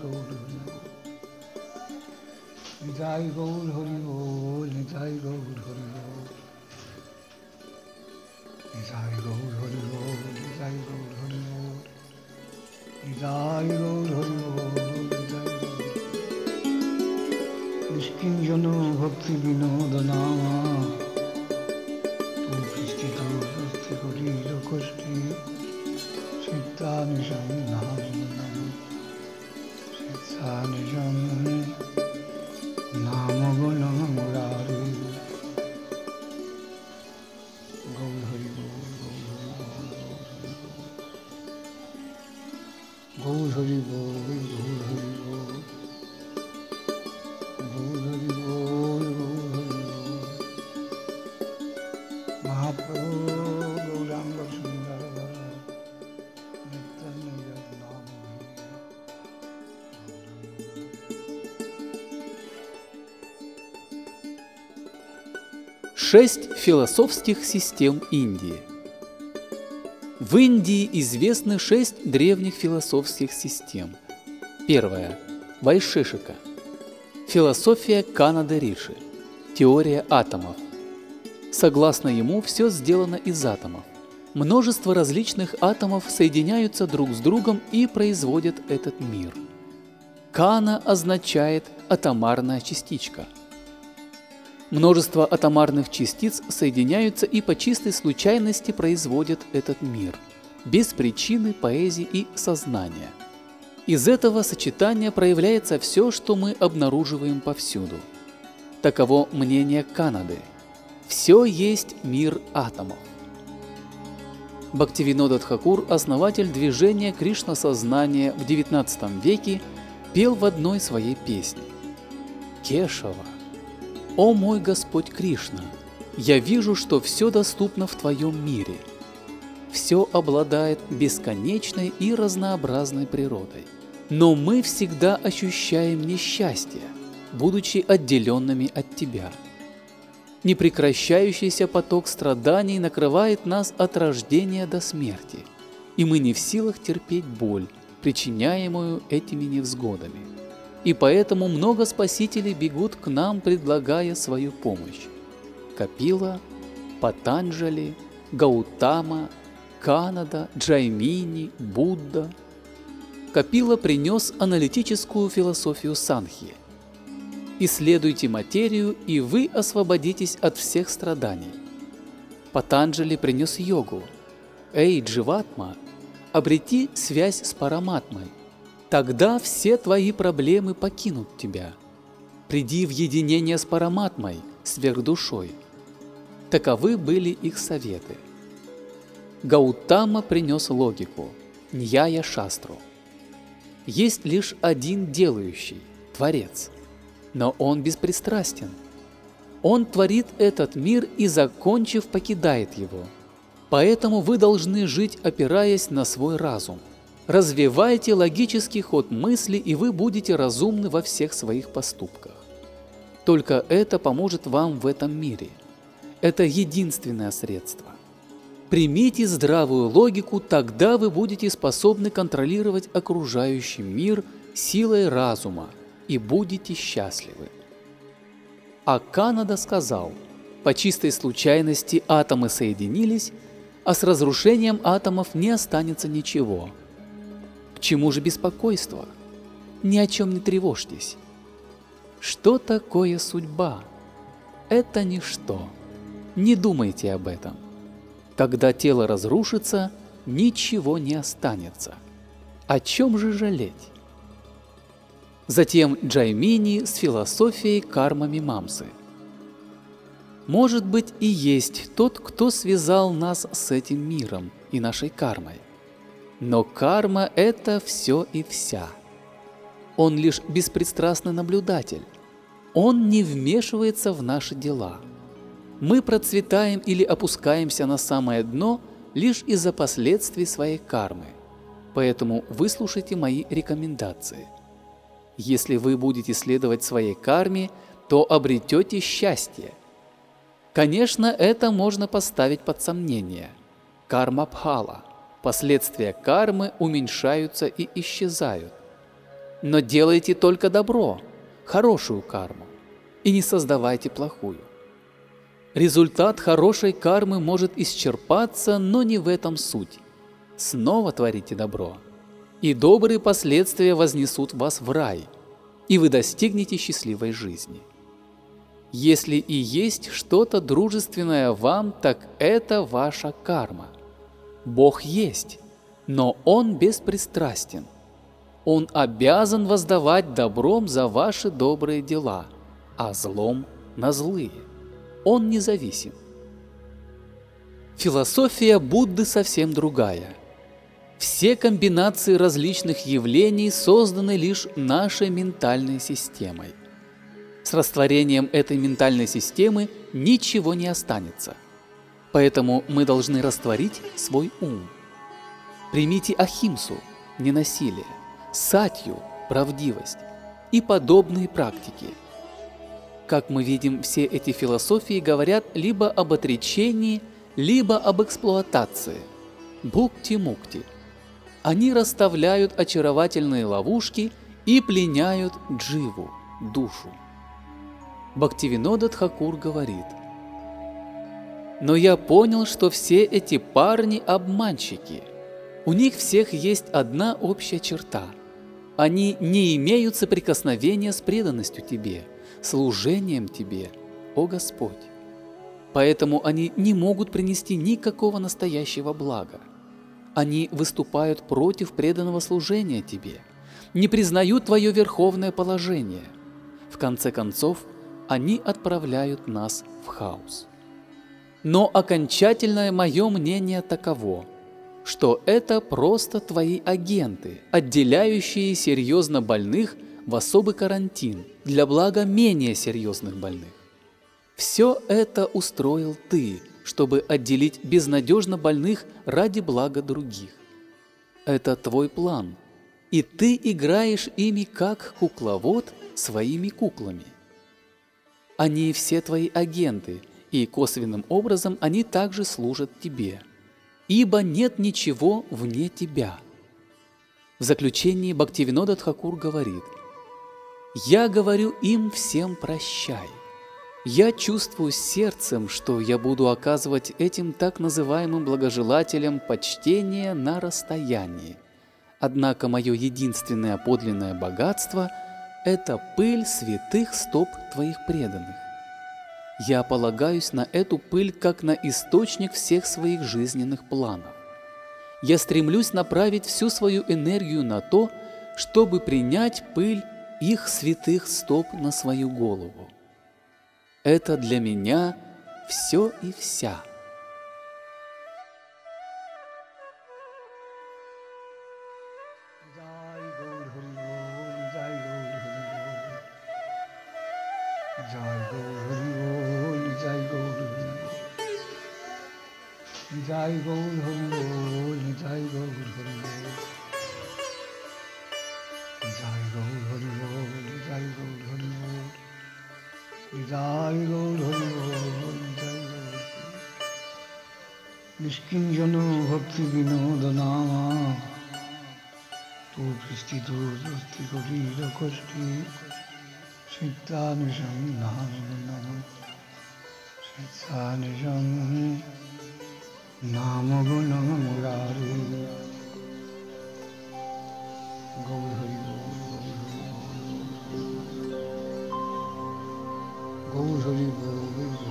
Gaur Hari Bol. Nitai Gaur Hari Bol, Nitai Gaur Hari Bol. Nitai Gaur Hari Bol, Nitai Gaur Hari Bol. Nitai Gaur Hari Bol, Nitai Gaur. Niskinjano Bhakti Vinoda Nama. Tu Kristi Tu Kristi Kori Lokosti. Siddhanisham Namanam. Siddhanisham Namagunam Murari. Gaur Hari Bol, Gaur Hari Bol, Gaur Hari Bol, Gaur Hari Bol, Gaur Hari Bol. Mahaprabhu Gauranga Sundara Nityananda Nama. 6 философских систем Индии. В Индии известны 6 древних философских систем. Первая – Вайшешика. Философия Канада Риши. Теория атомов. Согласно ему, все сделано из атомов. Множество различных атомов соединяются друг с другом и производят этот мир. Кана означает атомарная частичка. Множество атомарных частиц соединяются и по чистой случайности производят этот мир, без причины, поэзии и сознания. Из этого сочетания проявляется все, что мы обнаруживаем повсюду. Таково мнение Канады. Все есть мир атомов. Бхактивинода Тхакур, основатель движения Кришна-сознания в XIX веке, пел в одной своей песне: «Кешава, о мой Господь Кришна, я вижу, что все доступно в Твоем мире. Все обладает бесконечной и разнообразной природой. Но мы всегда ощущаем несчастье, будучи отделенными от Тебя. Непрекращающийся поток страданий накрывает нас от рождения до смерти, и мы не в силах терпеть боль, причиняемую этими невзгодами. И поэтому много спасителей бегут к нам, предлагая свою помощь. Капила, Патанджали, Гаутама, Канада, Джаймини, Будда. Капила принес аналитическую философию Санхьи. Исследуйте материю, и вы освободитесь от всех страданий. Патанджали принес йогу. Эй, Дживатма, обрети связь с Параматмой. Тогда все твои проблемы покинут тебя. Приди в единение с Параматмой, сверхдушой. Таковы были их советы. Гаутама принес логику, Ньяя Шастру. Есть лишь один делающий, Творец, но он беспристрастен. Он творит этот мир и, закончив, покидает его. Поэтому вы должны жить, опираясь на свой разум. Развивайте логический ход мысли, и вы будете разумны во всех своих поступках. Только это поможет вам в этом мире. Это единственное средство. Примите здравую логику, тогда вы будете способны контролировать окружающий мир силой разума и будете счастливы. А Канада сказал: по чистой случайности атомы соединились, а с разрушением атомов не останется ничего. К чему же беспокойство? Ни о чем не тревожьтесь. Что такое судьба? Это ничто. Не думайте об этом. Когда тело разрушится, ничего не останется. О чем же жалеть? Затем Джаймини с философией карма-мимамсы. Может быть, и есть тот, кто связал нас с этим миром и нашей кармой. Но карма – это все и вся. Он лишь беспристрастный наблюдатель. Он не вмешивается в наши дела. Мы процветаем или опускаемся на самое дно лишь из-за последствий своей кармы. Поэтому выслушайте мои рекомендации. Если вы будете следовать своей карме, то обретете счастье. Конечно, это можно поставить под сомнение. Карма-бхала. Последствия кармы уменьшаются и исчезают. но делайте только добро, хорошую карму, и не создавайте плохую. Результат хорошей кармы может исчерпаться, но не в этом суть. Снова творите добро, и добрые последствия вознесут вас в рай, и вы достигнете счастливой жизни. Если и есть что-то дружественное вам, так это ваша карма. Бог есть, но Он беспристрастен. Он обязан воздавать добром за ваши добрые дела, а злом на злые. Он независим. Философия Будды совсем другая. Все комбинации различных явлений созданы лишь нашей ментальной системой. С растворением этой ментальной системы ничего не останется. Поэтому мы должны растворить свой ум. Примите ахимсу – ненасилие, сатью – правдивость и подобные практики. Как мы видим, все эти философии говорят либо об отречении, либо об эксплуатации – бхукти-мукти. Они расставляют очаровательные ловушки и пленяют дживу – душу. Бхактивинода Тхакур говорит: «Но я понял, что все эти парни – обманщики. У них всех есть одна общая черта. Они не имеют соприкосновения с преданностью Тебе, служением Тебе, о Господь. Поэтому они не могут принести никакого настоящего блага. Они выступают против преданного служения Тебе, не признают Твое верховное положение. В конце концов, они отправляют нас в хаос. Но окончательное мое мнение таково, что это просто твои агенты, отделяющие серьезно больных в особый карантин для блага менее серьезных больных. Все это устроил ты, чтобы отделить безнадежно больных ради блага других. Это твой план, и ты играешь ими как кукловод своими куклами. Они все твои агенты, и косвенным образом они также служат тебе, ибо нет ничего вне тебя». В заключении Бхактивинода Тхакур говорит: «Я говорю им всем прощай. Я чувствую сердцем, что я буду оказывать этим так называемым благожелателям почтение на расстоянии. Однако мое единственное подлинное богатство – это пыль святых стоп твоих преданных. Я полагаюсь на эту пыль как на источник всех своих жизненных планов. Я стремлюсь направить всю свою энергию на то, чтобы принять пыль их святых стоп на свою голову. Это для меня все и вся». Jai Gaur Hari Bol, Jai Gaur Hari Bol, Jai Gaur Hari Bol, Jai Gaur Hari Bol, Jai Gaur Hari Bol, Jai Gaur. Nishkinjano Bhakti Vinoda Nama, Tu Kristi Tu Dosti Kodira Kosti, Sittanisham Namanam, Sittanisham Nama Gunam Murari. Gaur Hari Bol, Gaur Hari Bol, Gaur Hari Bol.